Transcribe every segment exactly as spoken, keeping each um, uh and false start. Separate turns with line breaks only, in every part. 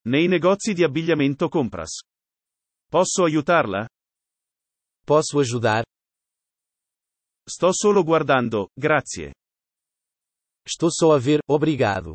Nei negozi di abbigliamento Compras. Posso aiutarla?
Posso ajudar?
Sto solo guardando, grazie.
Estou só a ver, obrigado.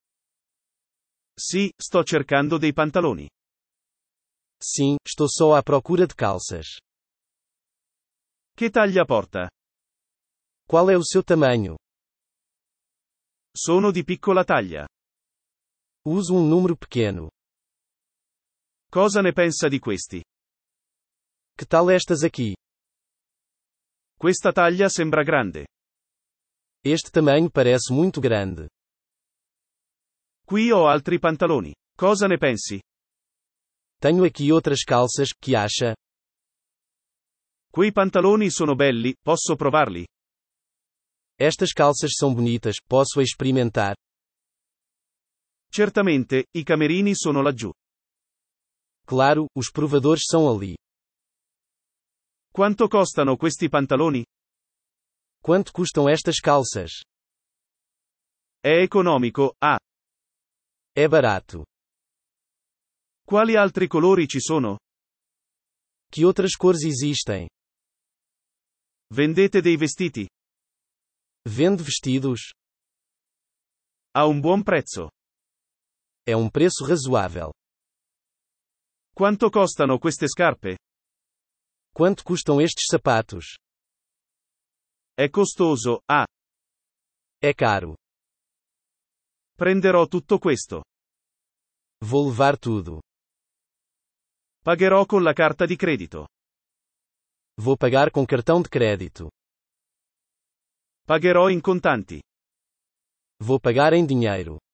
Sì, sto cercando dei pantaloni.
Sim, estou só à procura de calças.
Che taglia porta?
Qual é o seu tamanho?
Sono di piccola taglia.
Uso um número pequeno.
Cosa ne pensa di questi?
Que tal estas aqui?
Questa taglia sembra grande.
Este tamanho parece muito grande.
Qui ho altri pantaloni. Cosa ne pensi?
Tenho aqui outras calças, que acha?
Quei pantaloni sono belli, posso provarli?
Estas calças são bonitas, posso experimentar?
Certamente, i camerini sono laggiù.
Claro, os provadores são ali.
Quanto costano questi pantaloni?
Quanto custam estas calças?
È economico, ah.
É barato.
Quali altri colori ci sono?
Que outras cores existem?
Vendete dei vestiti?
Vende vestidos?
A un buon prezzo.
É um preço razoável.
Quanto costano queste scarpe?
Quanto custam estes sapatos?
È costoso, ah.
É caro.
Prenderò tutto questo.
Vou levar tudo.
Pagherò con la carta di credito.
Vou pagar com cartão de crédito.
Pagherò in contanti.
Vou pagar em dinheiro.